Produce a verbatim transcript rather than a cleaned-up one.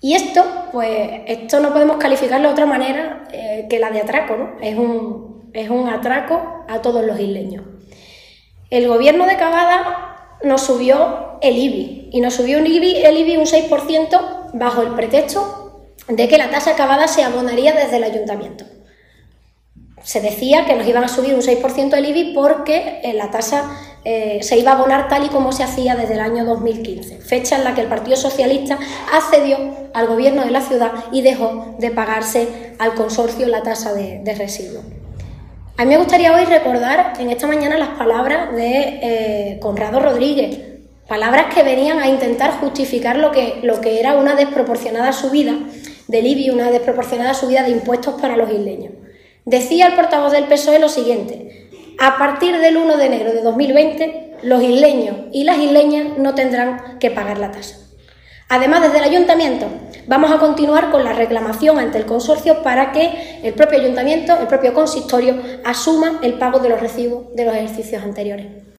Y esto, pues, esto no podemos calificarlo de otra manera eh, que la de atraco, ¿no? Es un, es un atraco a todos los isleños. El gobierno de Cavada nos subió el I B I, y nos subió el I B I, el I B I un seis por ciento bajo el pretexto de que la tasa acabada se abonaría desde el ayuntamiento. Se decía que nos iban a subir un seis por ciento el I B I porque eh, la tasa eh, se iba a abonar tal y como se hacía desde el año dos mil quince, fecha en la que el Partido Socialista accedió al gobierno de la ciudad y dejó de pagarse al consorcio la tasa de, de residuos. A mí me gustaría hoy recordar en esta mañana las palabras de eh, Conrado Rodríguez, palabras que venían a intentar justificar lo que, lo que era una desproporcionada subida del I B I, una desproporcionada subida de impuestos para los isleños. Decía el portavoz del P S O E lo siguiente: a partir del uno de enero de dos mil veinte, los isleños y las isleñas no tendrán que pagar la tasa. Además, desde el ayuntamiento vamos a continuar con la reclamación ante el consorcio para que el propio ayuntamiento, el propio consistorio, asuma el pago de los recibos de los ejercicios anteriores.